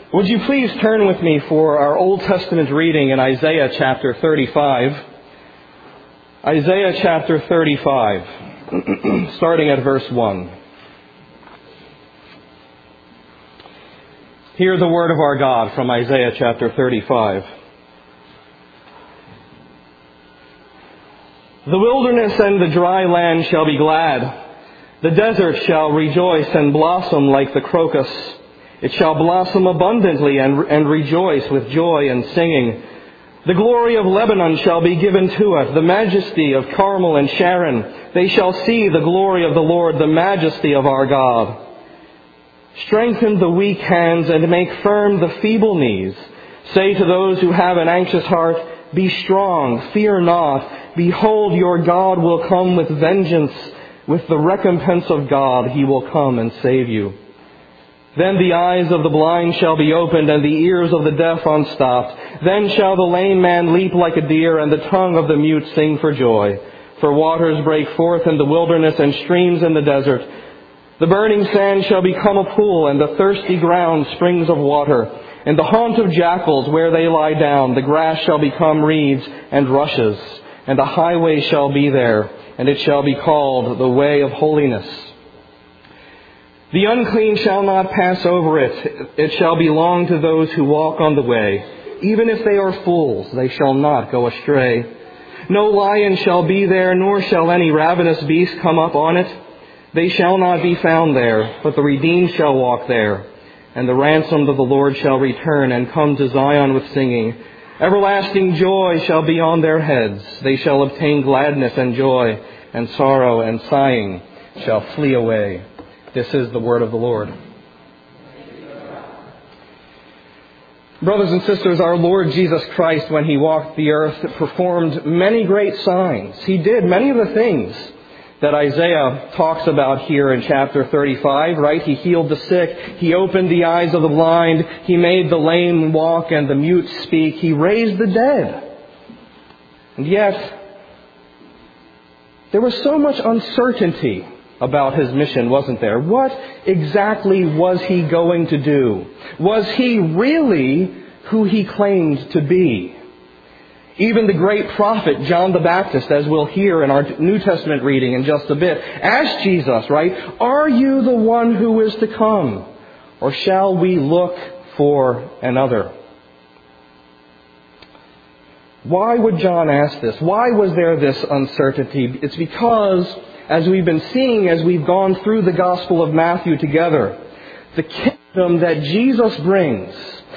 Would you please turn with me for our Old Testament reading in Isaiah chapter 35. Isaiah chapter 35, starting at verse 1. Hear the word of our God from Isaiah chapter 35. The wilderness and the dry land shall be glad. The desert shall rejoice and blossom like the crocus. It shall blossom abundantly and rejoice with joy and singing. The glory of Lebanon shall be given to it, the majesty of Carmel and Sharon. They shall see the glory of the Lord, the majesty of our God. Strengthen the weak hands and make firm the feeble knees. Say to those who have an anxious heart, be strong, fear not. Behold, your God will come with vengeance. With the recompense of God, He will come and save you. Then the eyes of the blind shall be opened, and the ears of the deaf unstopped. Then shall the lame man leap like a deer, and the tongue of the mute sing for joy. For waters break forth in the wilderness, and streams in the desert. The burning sand shall become a pool, and the thirsty ground springs of water. In the haunt of jackals where they lie down, the grass shall become reeds and rushes, and a highway shall be there, and it shall be called the way of holiness. The unclean shall not pass over it. It shall belong to those who walk on the way. Even if they are fools, they shall not go astray. No lion shall be there, nor shall any ravenous beast come up on it. They shall not be found there, but the redeemed shall walk there. And the ransomed of the Lord shall return and come to Zion with singing. Everlasting joy shall be on their heads. They shall obtain gladness and joy, and sorrow and sighing shall flee away. This is the word of the Lord. Brothers and sisters, our Lord Jesus Christ, when He walked the earth, performed many great signs. He did many of the things that Isaiah talks about here in chapter 35, right? He healed the sick. He opened the eyes of the blind. He made the lame walk and the mute speak. He raised the dead. And yet, there was so much uncertainty about His mission, wasn't there? What exactly was He going to do? Was He really who He claimed to be? Even the great prophet John the Baptist, as we'll hear in our New Testament reading in just a bit, asked Jesus, right, are you the one who is to come, or shall we look for another? Why would John ask this? Why was there this uncertainty? It's because, as we've been seeing as we've gone through the Gospel of Matthew together, the kingdom that Jesus brings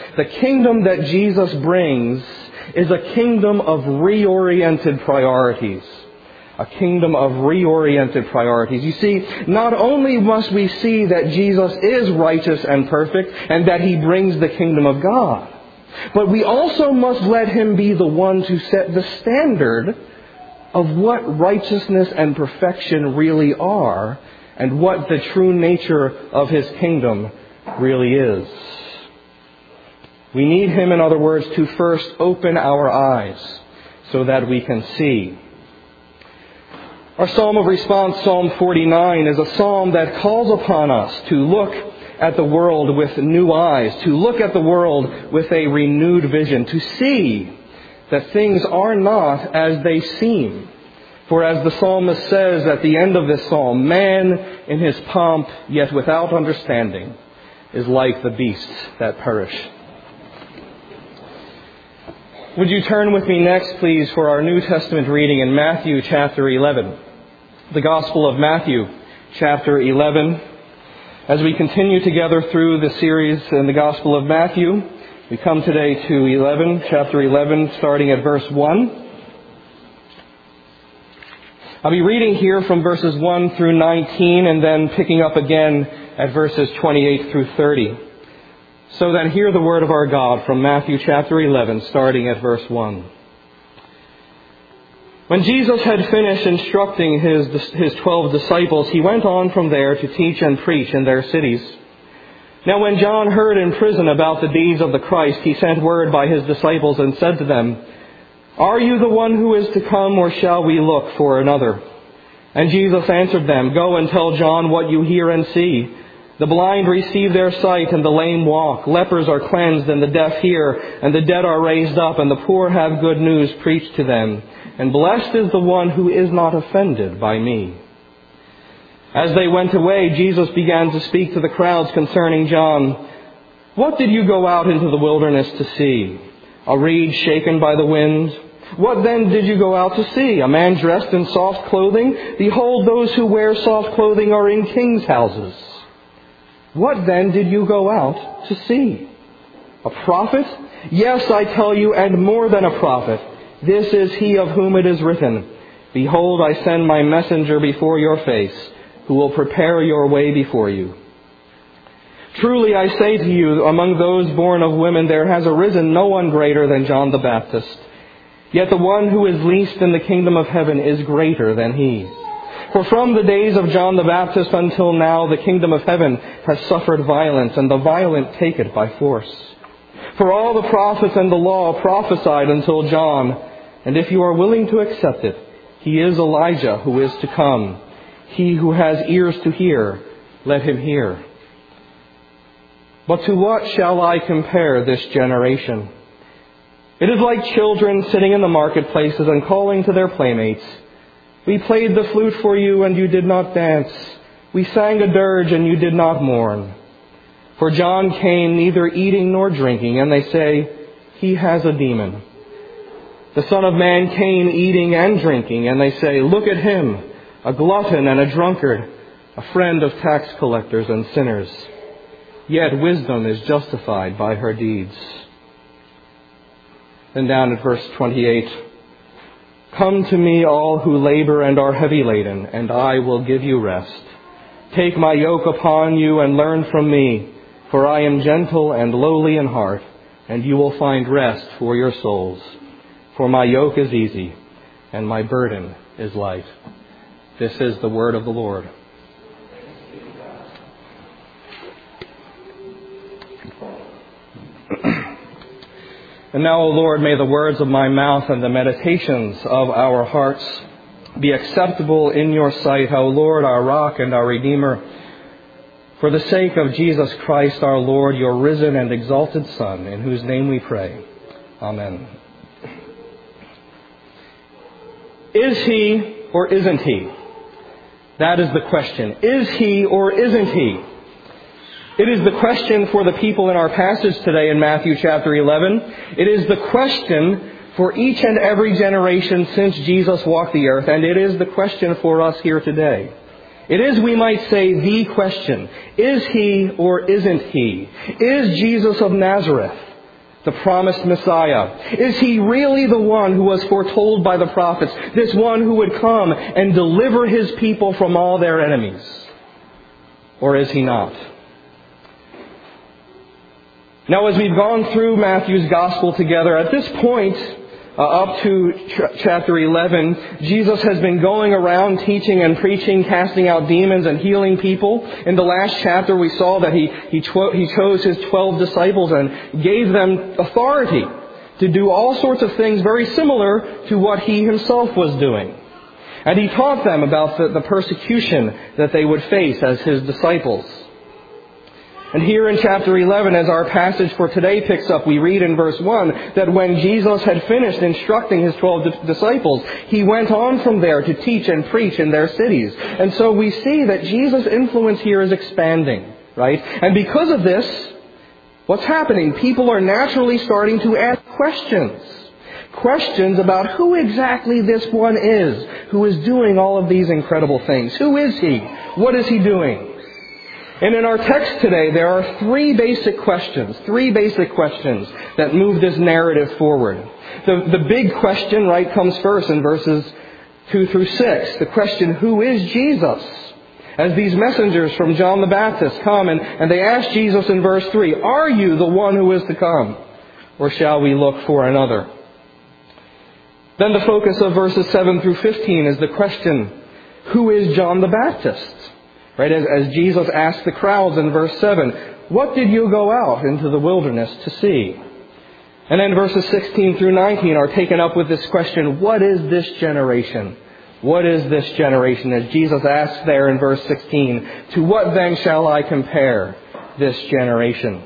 is a kingdom of reoriented priorities. A kingdom of reoriented priorities. You see, not only must we see that Jesus is righteous and perfect and that He brings the kingdom of God, but we also must let Him be the one to set the standard of what righteousness and perfection really are and what the true nature of His kingdom really is. We need Him, in other words, to first open our eyes so that we can see. Our psalm of response, Psalm 49, is a psalm that calls upon us to look at the world with new eyes, to look at the world with a renewed vision, to see that things are not as they seem. For as the psalmist says at the end of this psalm, man in his pomp, yet without understanding, is like the beasts that perish. Would you turn with me next, please, for our New Testament reading in Matthew chapter 11. The Gospel of Matthew chapter 11. As we continue together through the series in the Gospel of Matthew, we come today to chapter 11, starting at verse 1. I'll be reading here from verses 1 through 19 and then picking up again at verses 28 through 30. So then hear the word of our God from Matthew chapter 11, starting at verse 1. When Jesus had finished instructing his 12 disciples, He went on from there to teach and preach in their cities. Now when John heard in prison about the deeds of the Christ, he sent word by his disciples and said to them, are you the one who is to come, or shall we look for another? And Jesus answered them, go and tell John what you hear and see. The blind receive their sight, and the lame walk. Lepers are cleansed, and the deaf hear, and the dead are raised up, and the poor have good news preached to them. And blessed is the one who is not offended by me." As they went away, Jesus began to speak to the crowds concerning John. "What did you go out into the wilderness to see? A reed shaken by the wind? What then did you go out to see? A man dressed in soft clothing? Behold, those who wear soft clothing are in kings' houses. What then did you go out to see? A prophet? Yes, I tell you, and more than a prophet. This is he of whom it is written, 'Behold, I send my messenger before your face, who will prepare your way before you.' Truly I say to you, among those born of women there has arisen no one greater than John the Baptist. Yet the one who is least in the kingdom of heaven is greater than he. For from the days of John the Baptist until now, the kingdom of heaven has suffered violence, and the violent take it by force. For all the prophets and the law prophesied until John, and if you are willing to accept it, he is Elijah who is to come. He who has ears to hear, let him hear. But to what shall I compare this generation? It is like children sitting in the marketplaces and calling to their playmates, 'We played the flute for you, and you did not dance. We sang a dirge, and you did not mourn.' For John came neither eating nor drinking, and they say, 'He has a demon.' The Son of Man came eating and drinking, and they say, 'Look at him, a glutton and a drunkard, a friend of tax collectors and sinners.' Yet wisdom is justified by her deeds." Then down at verse 28, "Come to me, all who labor and are heavy laden, and I will give you rest. Take my yoke upon you and learn from me, for I am gentle and lowly in heart, and you will find rest for your souls. For my yoke is easy, and my burden is light." This is the word of the Lord. And now, O Lord, may the words of my mouth and the meditations of our hearts be acceptable in your sight, O Lord, our rock and our Redeemer, for the sake of Jesus Christ, our Lord, your risen and exalted Son, in whose name we pray. Amen. Is he or isn't he? That is the question. Is he or isn't he? It is the question for the people in our passage today in Matthew chapter 11. It is the question for each and every generation since Jesus walked the earth, and it is the question for us here today. It is, we might say, the question. Is he or isn't he? Is Jesus of Nazareth the promised Messiah? Is he really the one who was foretold by the prophets, this one who would come and deliver his people from all their enemies? Or is he not? Now, as we've gone through Matthew's Gospel together, at this point, up to chapter 11, Jesus has been going around teaching and preaching, casting out demons and healing people. In the last chapter, we saw that he chose his 12 disciples and gave them authority to do all sorts of things very similar to what he himself was doing. And he taught them about the persecution that they would face as his disciples. And here in chapter 11, as our passage for today picks up, we read in verse 1 that when Jesus had finished instructing his 12 disciples, he went on from there to teach and preach in their cities. And so we see that Jesus' influence here is expanding, right? And because of this, what's happening? People are naturally starting to ask questions. Questions about who exactly this one is who is doing all of these incredible things. Who is he? What is he doing? And in our text today, there are three basic questions that move this narrative forward. The big question, right, comes first in verses 2 through 6. The question, who is Jesus? As these messengers from John the Baptist come and they ask Jesus in verse 3, are you the one who is to come? Or shall we look for another? Then the focus of verses 7 through 15 is the question, who is John the Baptist? Right, as Jesus asked the crowds in verse 7, what did you go out into the wilderness to see? And then verses 16 through 19 are taken up with this question, what is this generation? What is this generation? As Jesus asks there in verse 16, to what then shall I compare this generation?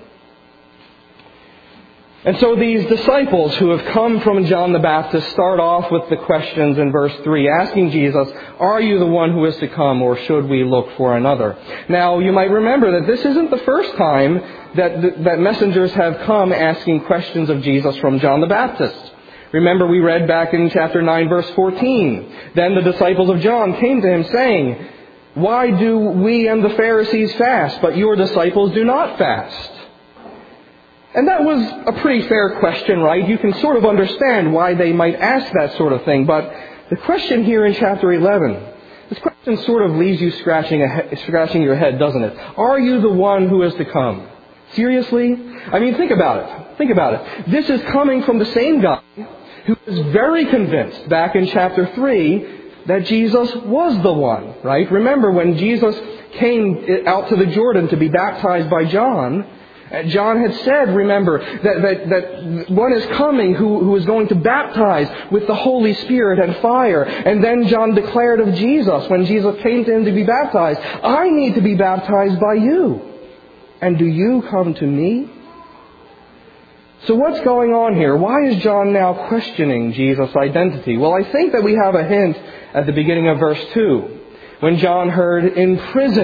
And so these disciples who have come from John the Baptist start off with the questions in verse 3, asking Jesus, are you the one who is to come, or should we look for another? Now, you might remember that this isn't the first time that messengers have come asking questions of Jesus from John the Baptist. Remember, we read back in chapter 9, verse 14, then the disciples of John came to him saying, why do we and the Pharisees fast, but your disciples do not fast? And that was a pretty fair question, right? You can sort of understand why they might ask that sort of thing. But the question here in chapter 11, this question sort of leaves you scratching your head, doesn't it? Are you the one who is to come? Seriously? I mean, think about it. Think about it. This is coming from the same guy who was very convinced back in chapter 3 that Jesus was the one, right? Remember when Jesus came out to the Jordan to be baptized by John, John had said, remember, that one is coming who is going to baptize with the Holy Spirit and fire. And then John declared of Jesus, when Jesus came to him to be baptized, I need to be baptized by you. And do you come to me? So what's going on here? Why is John now questioning Jesus' identity? Well, I think that we have a hint at the beginning of verse 2, when John heard in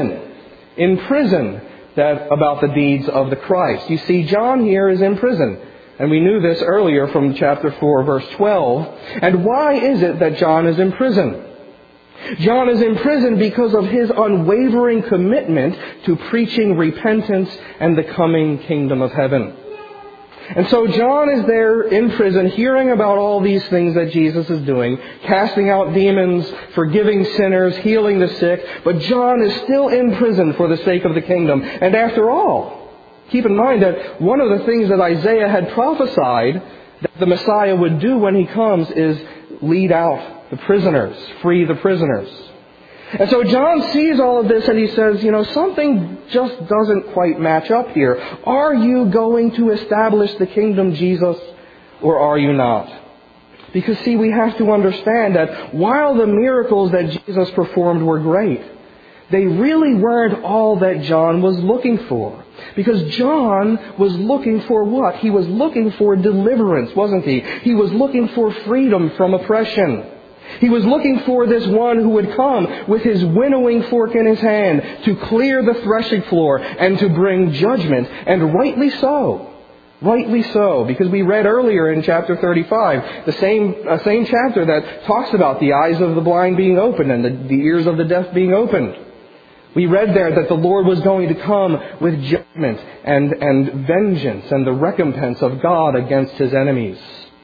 prison, that about the deeds of the Christ. You see, John here is in prison. And we knew this earlier from chapter 4, verse 12. And why is it that John is in prison? John is in prison because of his unwavering commitment to preaching repentance and the coming kingdom of heaven. And so John is there in prison hearing about all these things that Jesus is doing, casting out demons, forgiving sinners, healing the sick. But John is still in prison for the sake of the kingdom. And after all, keep in mind that one of the things that Isaiah had prophesied that the Messiah would do when he comes is lead out the prisoners, free the prisoners. And so John sees all of this and he says, something just doesn't quite match up here. Are you going to establish the kingdom, Jesus, or are you not? Because see, we have to understand that while the miracles that Jesus performed were great, they really weren't all that John was looking for. Because John was looking for what? He was looking for deliverance, wasn't he? He was looking for freedom from oppression. He was looking for this one who would come with his winnowing fork in his hand to clear the threshing floor and to bring judgment. And rightly so. Rightly so. Because we read earlier in chapter 35, the same chapter that talks about the eyes of the blind being opened and the ears of the deaf being opened. We read there that the Lord was going to come with judgment and vengeance and the recompense of God against his enemies.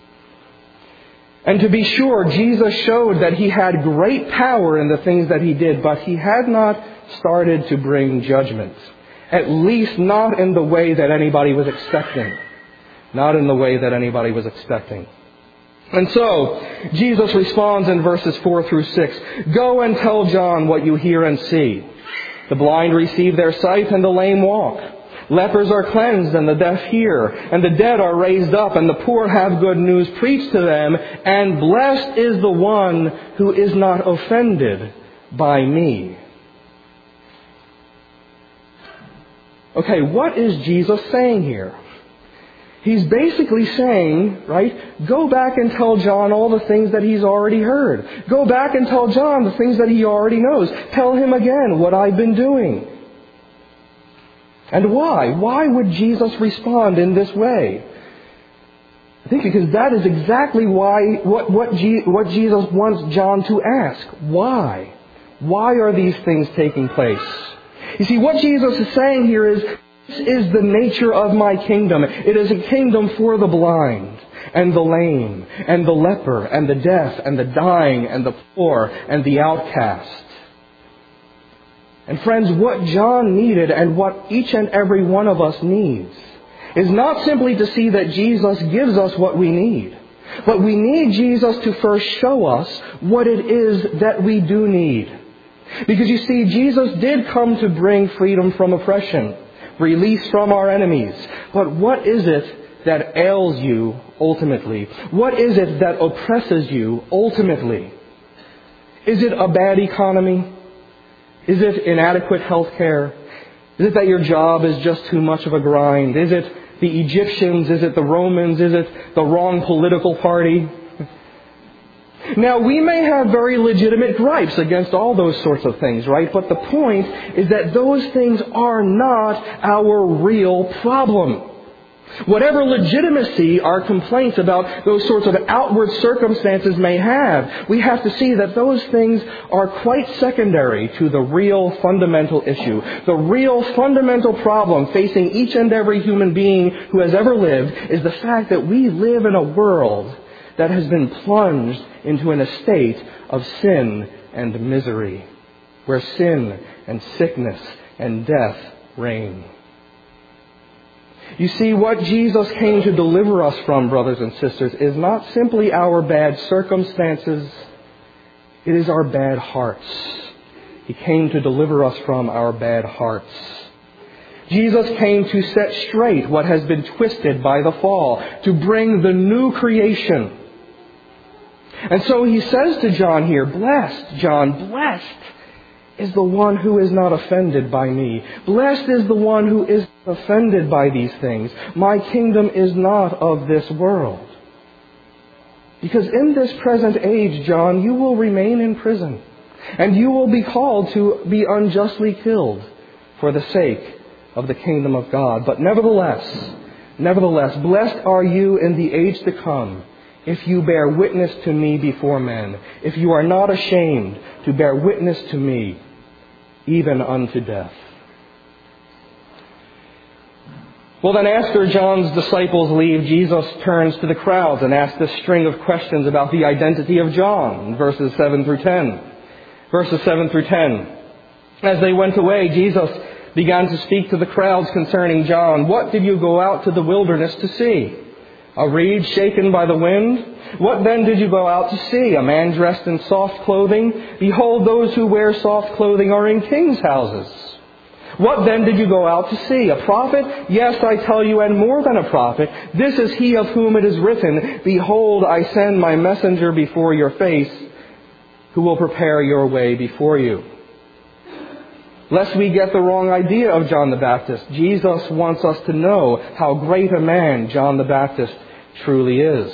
And to be sure, Jesus showed that he had great power in the things that he did, but he had not started to bring judgment. At least not in the way that anybody was expecting. Not in the way that anybody was expecting. And so, Jesus responds in verses 4 through 6, go and tell John what you hear and see. The blind receive their sight and the lame walk. Lepers are cleansed and the deaf hear, and the dead are raised up, and the poor have good news preached to them, and blessed is the one who is not offended by me. Okay, what is Jesus saying here? He's basically saying, right, go back and tell John all the things that he's already heard. Go back and tell John the things that he already knows. Tell him again what I've been doing. And why? Why would Jesus respond in this way? I think because that is exactly what Jesus wants John to ask. Why? Why are these things taking place? You see, what Jesus is saying here is, this is the nature of my kingdom. It is a kingdom for the blind and the lame and the leper and the deaf and the dying and the poor and the outcast. And friends, what John needed and what each and every one of us needs is not simply to see that Jesus gives us what we need, but we need Jesus to first show us what it is that we do need. Because you see, Jesus did come to bring freedom from oppression, release from our enemies. But what is it that ails you ultimately? What is it that oppresses you ultimately? Is it a bad economy? Is it inadequate health care? Is it that your job is just too much of a grind? Is it the Egyptians? Is it the Romans? Is it the wrong political party? Now, we may have very legitimate gripes against all those sorts of things, right? But the point is that those things are not our real problem. Whatever legitimacy our complaints about those sorts of outward circumstances may have, we have to see that those things are quite secondary to the real fundamental issue. The real fundamental problem facing each and every human being who has ever lived is the fact that we live in a world that has been plunged into an estate of sin and misery, where sin and sickness and death reign. You see, what Jesus came to deliver us from, brothers and sisters, is not simply our bad circumstances, it is our bad hearts. He came to deliver us from our bad hearts. Jesus came to set straight what has been twisted by the fall, to bring the new creation. And so he says to John here, blessed, John, blessed is the one who is not offended by me. Blessed is the one who is offended by these things. My kingdom is not of this world. Because in this present age, John, you will remain in prison. And you will be called to be unjustly killed for the sake of the kingdom of God. But nevertheless, blessed are you in the age to come, if you bear witness to me before men, if you are not ashamed to bear witness to me, even unto death. Well, then after John's disciples leave, Jesus turns to the crowds and asks this string of questions about the identity of John in verses 7 through 10. Verses 7 through 10. As they went away, Jesus began to speak to the crowds concerning John. What did you go out to the wilderness to see? A reed shaken by the wind? What then did you go out to see? A man dressed in soft clothing? Behold, those who wear soft clothing are in kings' houses. What then did you go out to see? A prophet? Yes, I tell you, and more than a prophet. This is he of whom it is written, behold, I send my messenger before your face, who will prepare your way before you. Lest we get the wrong idea of John the Baptist, Jesus wants us to know how great a man John the Baptist truly is.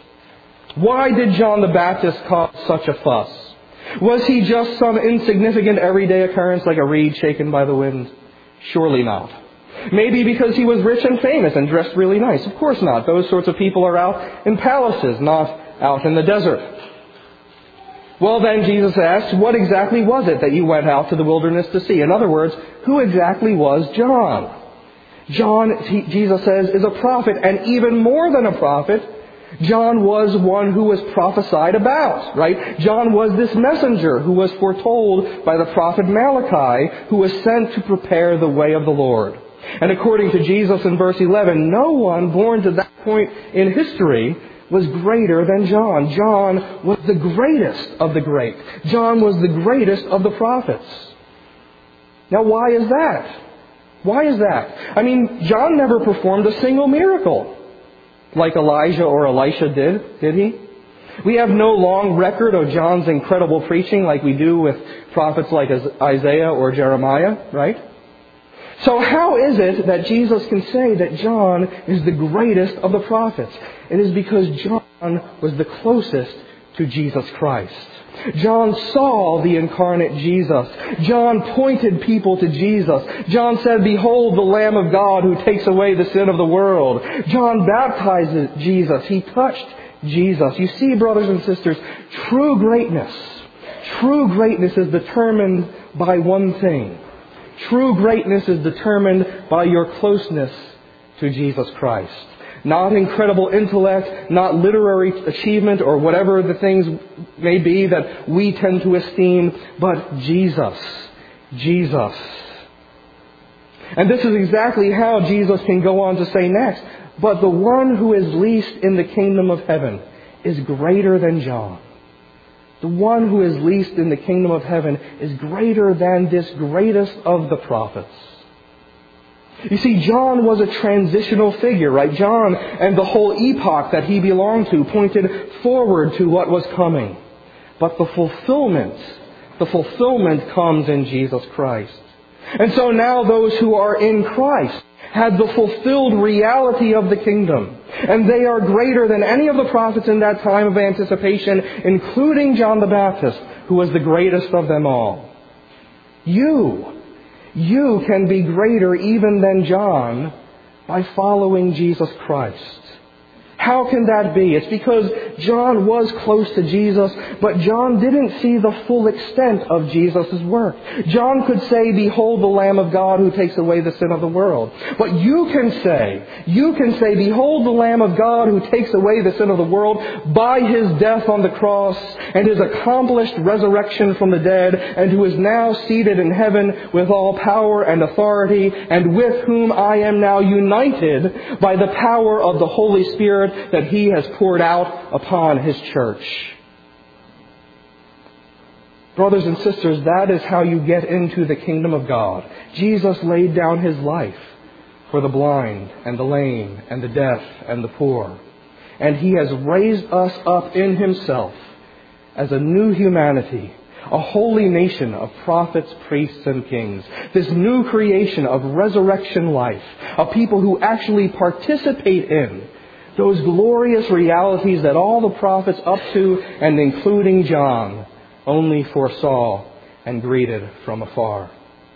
Why did John the Baptist cause such a fuss? Was he just some insignificant everyday occurrence like a reed shaken by the wind? Surely not. Maybe because he was rich and famous and dressed really nice? Of course not. Those sorts of people are out in palaces, not out in the desert. Well then, Jesus asked, what exactly was it that you went out to the wilderness to see? In other words, who exactly was John? John, Jesus says, is a prophet, and even more than a prophet, John was one who was prophesied about, right? John was this messenger who was foretold by the prophet Malachi, who was sent to prepare the way of the Lord. And according to Jesus in verse 11, no one born to that point in history was greater than John. John was the greatest of the great. John was the greatest of the prophets. Now, why is that? Why is that? I mean, John never performed a single miracle like Elijah or Elisha did he? We have no long record of John's incredible preaching like we do with prophets like Isaiah or Jeremiah, right? So how is it that Jesus can say that John is the greatest of the prophets? It is because John was the closest to Jesus Christ. John saw the incarnate Jesus. John pointed people to Jesus. John said, behold the Lamb of God who takes away the sin of the world. John baptized Jesus. He touched Jesus. You see, brothers and sisters, true greatness is determined by one thing. True greatness is determined by your closeness to Jesus Christ. Not incredible intellect, not literary achievement, or whatever the things may be that we tend to esteem, but Jesus. Jesus. And this is exactly how Jesus can go on to say next, but the one who is least in the kingdom of heaven is greater than John. The one who is least in the kingdom of heaven is greater than this greatest of the prophets. You see, John was a transitional figure, right? John and the whole epoch that he belonged to pointed forward to what was coming. But the fulfillment comes in Jesus Christ. And so now those who are in Christ have the fulfilled reality of the kingdom. And they are greater than any of the prophets in that time of anticipation, including John the Baptist, who was the greatest of them all. You can be greater even than John by following Jesus Christ. How can that be? It's because John was close to Jesus, but John didn't see the full extent of Jesus' work. John could say, "Behold the Lamb of God who takes away the sin of the world." But you can say, "Behold the Lamb of God who takes away the sin of the world by His death on the cross and His accomplished resurrection from the dead, and who is now seated in heaven with all power and authority, and with whom I am now united by the power of the Holy Spirit that He has poured out upon His church." Brothers and sisters, that is how you get into the kingdom of God. Jesus laid down His life for the blind and the lame and the deaf and the poor. And He has raised us up in Himself as a new humanity, a holy nation of prophets, priests, and kings. This new creation of resurrection life, a people who actually participate in those glorious realities that all the prophets up to and including John only foresaw and greeted from afar.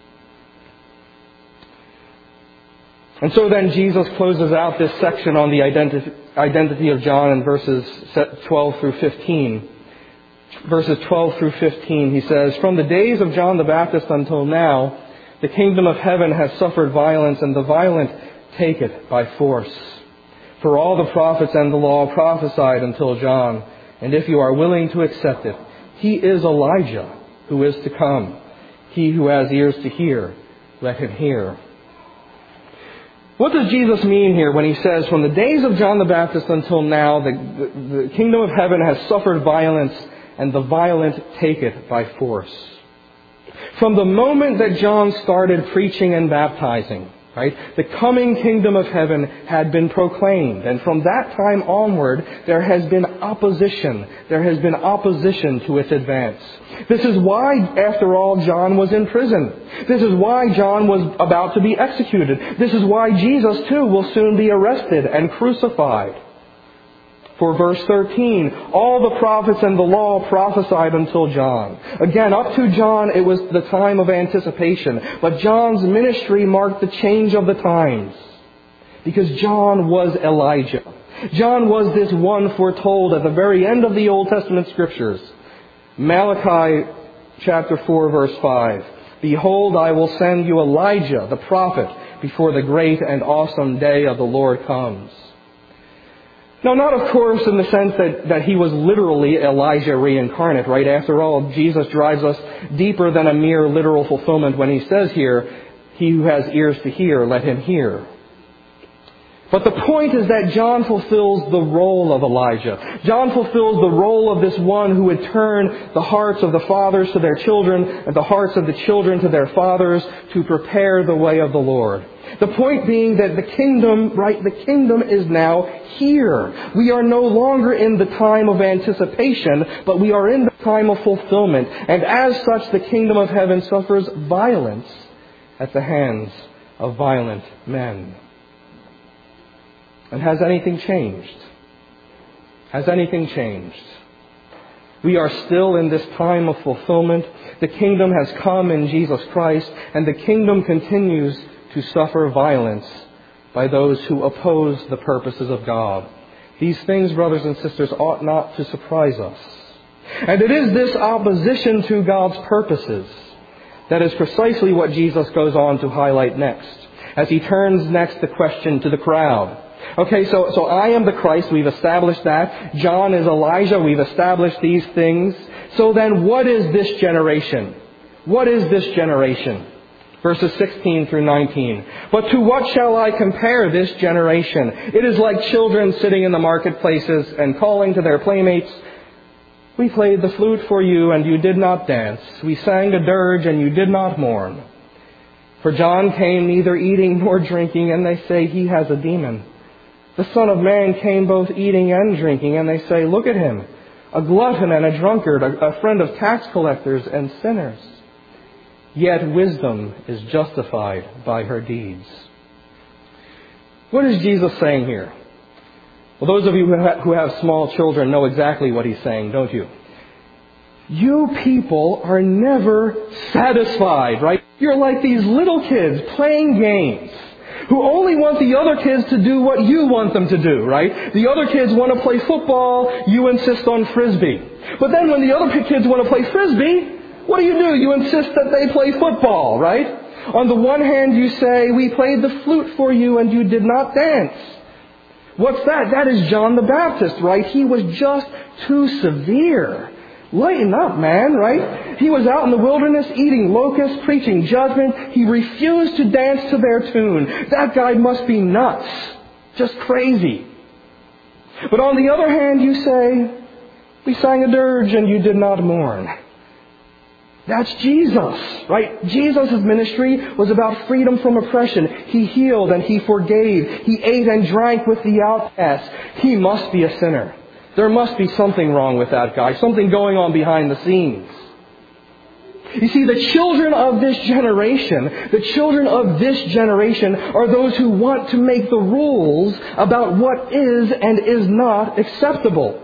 And so then Jesus closes out this section on the identity of John in verses 12 through 15. Verses 12 through 15, he says, "From the days of John the Baptist until now, the kingdom of heaven has suffered violence, and the violent take it by force. For all the prophets and the law prophesied until John, and if you are willing to accept it, he is Elijah who is to come. He who has ears to hear, let him hear." What does Jesus mean here when He says, "From the days of John the Baptist until now, the kingdom of heaven has suffered violence, and the violent take it by force"? From the moment that John started preaching and baptizing, right, the coming kingdom of heaven had been proclaimed. And from that time onward, there has been opposition. There has been opposition to its advance. This is why, after all, John was in prison. This is why John was about to be executed. This is why Jesus, too, will soon be arrested and crucified. For verse 13, all the prophets and the law prophesied until John. Again, up to John, it was the time of anticipation. But John's ministry marked the change of the times. Because John was Elijah. John was this one foretold at the very end of the Old Testament Scriptures. Malachi chapter 4, verse 5. "Behold, I will send you Elijah, the prophet, before the great and awesome day of the Lord comes." Now, not of course in the sense that he was literally Elijah reincarnate, right? After all, Jesus drives us deeper than a mere literal fulfillment when He says here, "He who has ears to hear, let him hear." But the point is that John fulfills the role of Elijah. John fulfills the role of this one who would turn the hearts of the fathers to their children and the hearts of the children to their fathers to prepare the way of the Lord. The point being that the kingdom is now here. We are no longer in the time of anticipation, but we are in the time of fulfillment. And as such, the kingdom of heaven suffers violence at the hands of violent men. And has anything changed? Has anything changed? We are still in this time of fulfillment. The kingdom has come in Jesus Christ, and the kingdom continues to suffer violence by those who oppose the purposes of God. These things, brothers and sisters, ought not to surprise us. And it is this opposition to God's purposes that is precisely what Jesus goes on to highlight next, as He turns next the question to the crowd. Okay, so I am the Christ, we've established that. John is Elijah, we've established these things. So then what is this generation? What is this generation? Verses 16 through 19. "But to what shall I compare this generation? It is like children sitting in the marketplaces and calling to their playmates, 'We played the flute for you, and you did not dance. We sang a dirge, and you did not mourn.' For John came neither eating nor drinking, and they say he has a demon. The Son of Man came both eating and drinking, and they say, 'Look at him, a glutton and a drunkard, a friend of tax collectors and sinners. Yet wisdom is justified by her deeds. What is Jesus saying here? Well, those of you who have small children know exactly what he's saying, don't you? You people are never satisfied, right? You're like these little kids playing games who only want the other kids to do what you want them to do, right? The other kids want to play football, you insist on frisbee. But then when the other kids want to play frisbee, what do? You insist that they play football, right? On the one hand, you say, we played the flute for you and you did not dance. What's that? That is John the Baptist, right? He was just too severe. Lighten up, man, right? He was out in the wilderness eating locusts, preaching judgment. He refused to dance to their tune. That guy must be nuts. Just crazy. But on the other hand, you say, we sang a dirge and you did not mourn. That's Jesus, right? Jesus' ministry was about freedom from oppression. He healed and he forgave. He ate and drank with the outcasts. He must be a sinner. There must be something wrong with that guy, something going on behind the scenes. You see, the children of this generation are those who want to make the rules about what is and is not acceptable.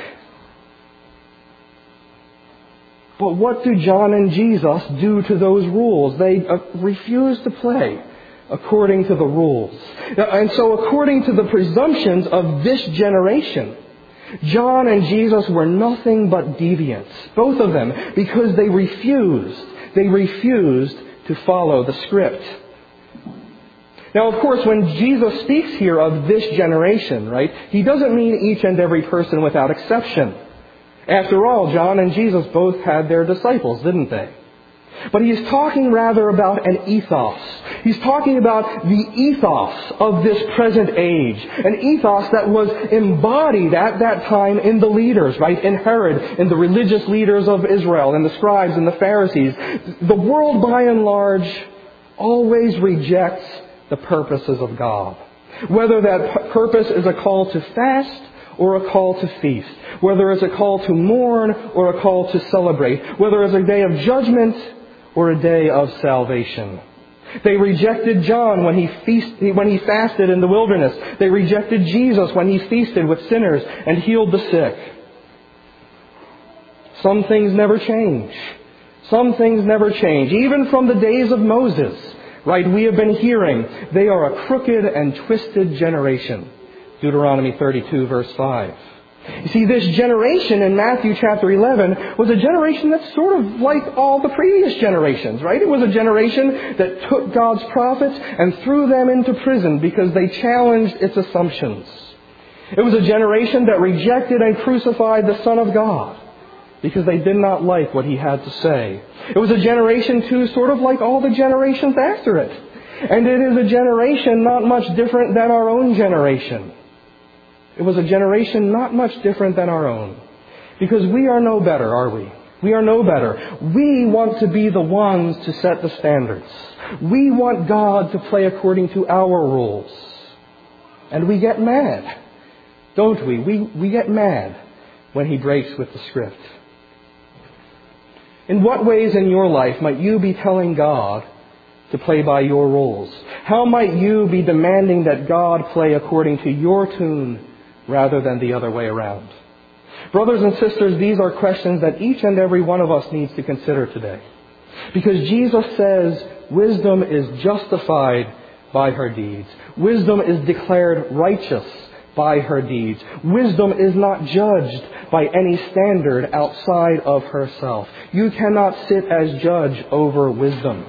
But what do John and Jesus do to those rules? They refuse to play according to the rules. And so according to the presumptions of this generation, John and Jesus were nothing but deviants, both of them, because they refused to follow the script. Now, of course, when Jesus speaks here of this generation, right, he doesn't mean each and every person without exception. After all, John and Jesus both had their disciples, didn't they? But he's talking rather about an ethos. He's talking about the ethos of this present age. An ethos that was embodied at that time in the leaders, right? In Herod, in the religious leaders of Israel, in the scribes and the Pharisees. The world, by and large, always rejects the purposes of God. Whether that purpose is a call to fast or a call to feast. Whether it's a call to mourn or a call to celebrate. Whether it's a day of judgment or a day of salvation. They rejected John when he fasted in the wilderness. They rejected Jesus when he feasted with sinners and healed the sick. Some things never change. Some things never change. Even from the days of Moses, right, we have been hearing they are a crooked and twisted generation. Deuteronomy 32 verse 5. You see, this generation in Matthew chapter 11 was a generation that's sort of like all the previous generations, right? It was a generation that took God's prophets and threw them into prison because they challenged its assumptions. It was a generation that rejected and crucified the Son of God because they did not like what he had to say. It was a generation, too, sort of like all the generations after it. And it is a generation not much different than our own generation. It was a generation not much different than our own. Because we are no better, are we? We are no better. We want to be the ones to set the standards. We want God to play according to our rules. And we get mad, don't we? We get mad when he breaks with the script. In what ways in your life might you be telling God to play by your rules? How might you be demanding that God play according to your tune rather than the other way around? Brothers and sisters, these are questions that each and every one of us needs to consider today. Because Jesus says wisdom is justified by her deeds. Wisdom is declared righteous by her deeds. Wisdom is not judged by any standard outside of herself. You cannot sit as judge over wisdom.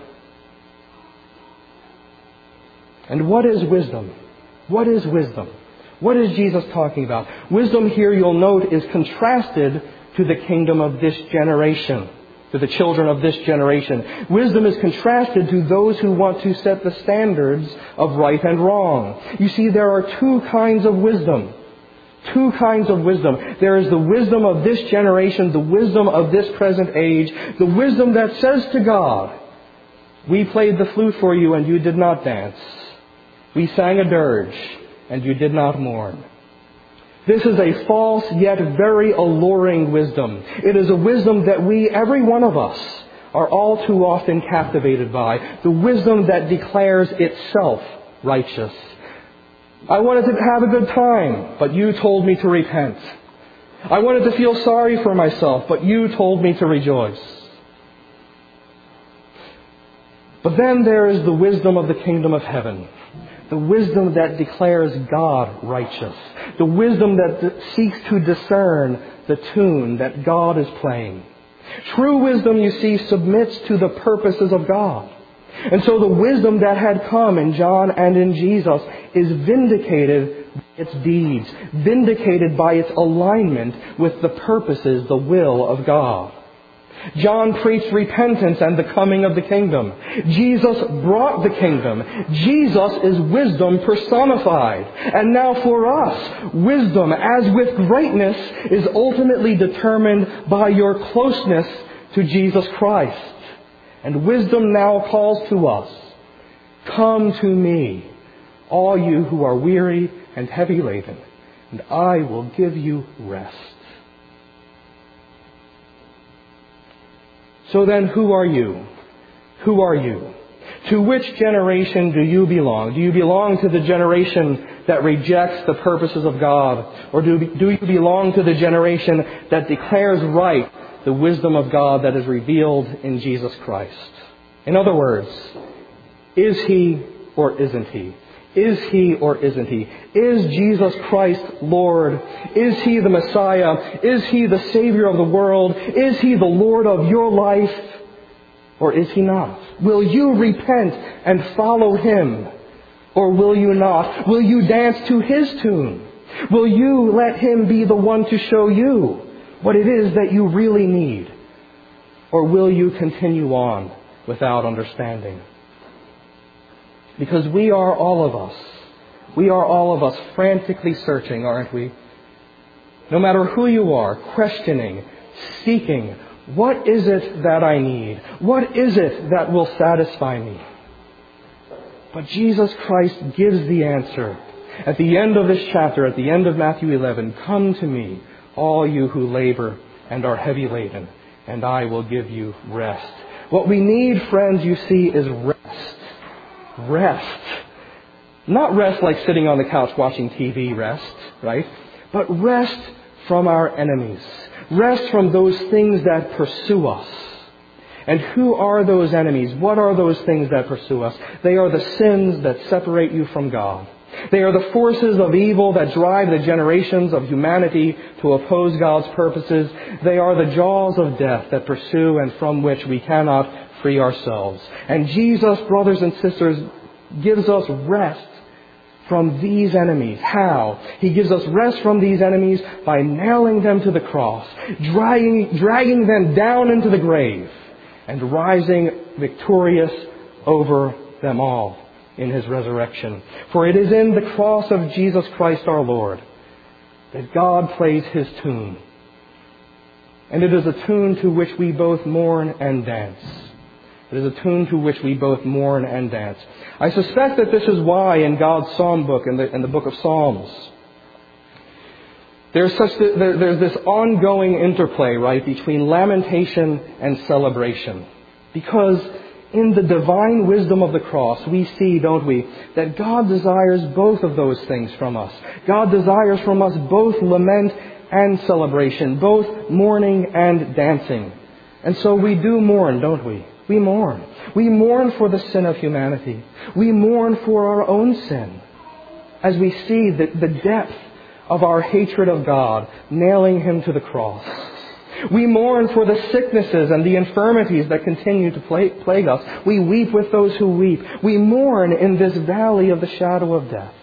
And what is wisdom? What is wisdom? What is Jesus talking about? Wisdom here, you'll note, is contrasted to the kingdom of this generation, to the children of this generation. Wisdom is contrasted to those who want to set the standards of right and wrong. You see, there are two kinds of wisdom. Two kinds of wisdom. There is the wisdom of this generation, the wisdom of this present age, the wisdom that says to God, we played the flute for you and you did not dance. We sang a dirge and you did not mourn. This is a false yet very alluring wisdom. It is a wisdom that we, every one of us, are all too often captivated by. The wisdom that declares itself righteous. I wanted to have a good time, but you told me to repent. I wanted to feel sorry for myself, but you told me to rejoice. But then there is the wisdom of the kingdom of heaven. The wisdom that declares God righteous. The wisdom that seeks to discern the tune that God is playing. True wisdom, you see, submits to the purposes of God. And so the wisdom that had come in John and in Jesus is vindicated by its deeds, vindicated by its alignment with the purposes, the will of God. John preached repentance and the coming of the kingdom. Jesus brought the kingdom. Jesus is wisdom personified. And now for us, wisdom, as with greatness, is ultimately determined by your closeness to Jesus Christ. And wisdom now calls to us, "Come to me, all you who are weary and heavy laden, and I will give you rest." So then, who are you? Who are you? To which generation do you belong? Do you belong to the generation that rejects the purposes of God? Or do you belong to the generation that declares right the wisdom of God that is revealed in Jesus Christ? In other words, is He or isn't He? Is He or isn't He? Is Jesus Christ Lord? Is He the Messiah? Is He the Savior of the world? Is He the Lord of your life? Or is He not? Will you repent and follow Him? Or will you not? Will you dance to His tune? Will you let Him be the one to show you what it is that you really need? Or will you continue on without understanding? Because we are all of us frantically searching, aren't we? No matter who you are, questioning, seeking, what is it that I need? What is it that will satisfy me? But Jesus Christ gives the answer. At the end of this chapter, at the end of Matthew 11, "Come to me, all you who labor and are heavy laden, and I will give you rest." What we need, friends, you see, is rest. Rest. Not rest like sitting on the couch watching TV rest, right? But rest from our enemies. Rest from those things that pursue us. And who are those enemies? What are those things that pursue us? They are the sins that separate you from God. They are the forces of evil that drive the generations of humanity to oppose God's purposes. They are the jaws of death that pursue and from which we cannot free ourselves. And Jesus, brothers and sisters, gives us rest from these enemies. How? He gives us rest from these enemies by nailing them to the cross, dragging them down into the grave, and rising victorious over them all in His resurrection. For it is in the cross of Jesus Christ our Lord that God plays His tune. And it is a tune to which we both mourn and dance. It is a tune to which we both mourn and dance. I suspect that this is why in God's Psalm book, in the book of Psalms, there's this ongoing interplay, right, between lamentation and celebration. Because in the divine wisdom of the cross, we see, don't we, that God desires both of those things from us. God desires from us both lament and celebration, both mourning and dancing. And so we do mourn, don't we? We mourn. We mourn for the sin of humanity. We mourn for our own sin as we see the depth of our hatred of God, nailing Him to the cross. We mourn for the sicknesses and the infirmities that continue to plague us. We weep with those who weep. We mourn in this valley of the shadow of death.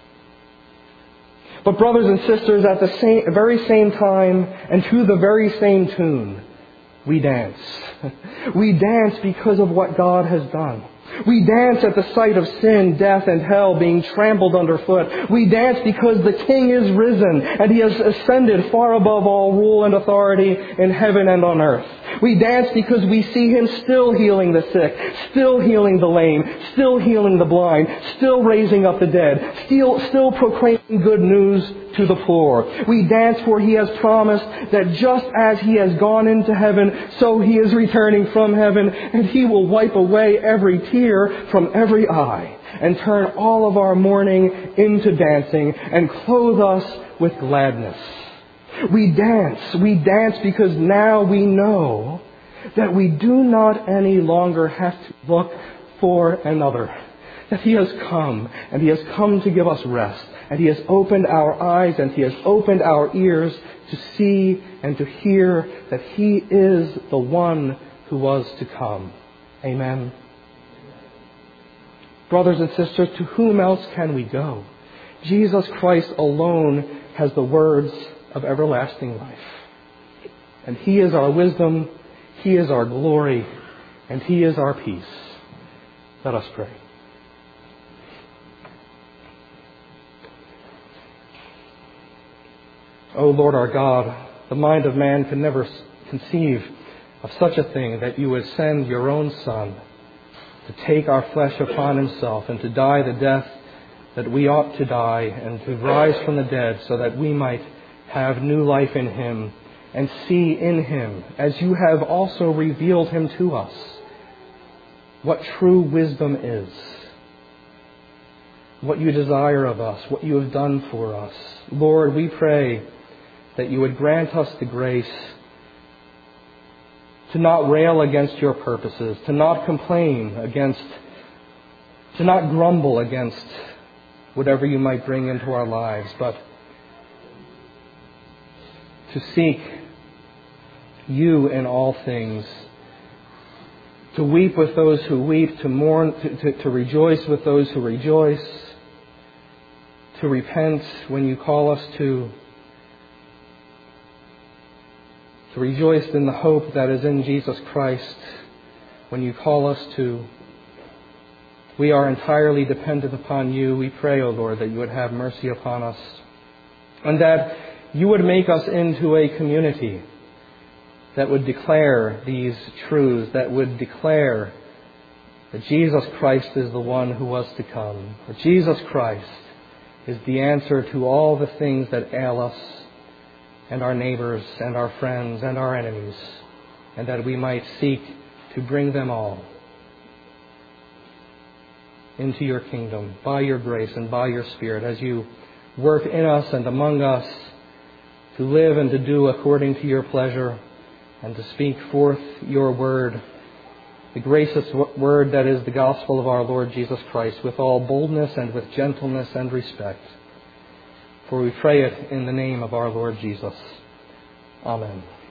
But brothers and sisters, at the very same time and to the very same tune, we dance. We dance because of what God has done. We dance at the sight of sin, death, and hell being trampled underfoot. We dance because the King is risen and He has ascended far above all rule and authority in heaven and on earth. We dance because we see Him still healing the sick, still healing the lame, still healing the blind, still raising up the dead, still proclaiming good news to the poor. We dance for He has promised that just as He has gone into heaven, so He is returning from heaven, and He will wipe away every tear from every eye and turn all of our mourning into dancing and clothe us with gladness. We dance because now we know that we do not any longer have to look for another. That He has come, and He has come to give us rest, and He has opened our eyes and He has opened our ears to see and to hear that He is the one who was to come. Amen. Brothers and sisters, to whom else can we go? Jesus Christ alone has the words of everlasting life. And He is our wisdom, He is our glory, and He is our peace. Let us pray. O Lord our God, the mind of man can never conceive of such a thing, that You would send Your own Son to take our flesh upon Himself and to die the death that we ought to die, and to rise from the dead so that we might have new life in Him and see in Him, as You have also revealed Him to us, what true wisdom is, what You desire of us, what You have done for us. Lord, we pray that You would grant us the grace to not rail against Your purposes, to not complain against, to not grumble against whatever You might bring into our lives, but to seek You in all things, to weep with those who weep, to mourn, to rejoice with those who rejoice, to repent when You call us to rejoice in the hope that is in Jesus Christ when You call us to. We are entirely dependent upon You. We pray, O Lord, that You would have mercy upon us, and that You would make us into a community that would declare these truths, that would declare that Jesus Christ is the one who was to come. For Jesus Christ is the answer to all the things that ail us and our neighbors and our friends and our enemies, and that we might seek to bring them all into Your kingdom by Your grace and by Your Spirit, as You work in us and among us to live and to do according to Your pleasure, and to speak forth Your word, the gracious word that is the gospel of our Lord Jesus Christ, with all boldness and with gentleness and respect. For we pray it in the name of our Lord Jesus. Amen.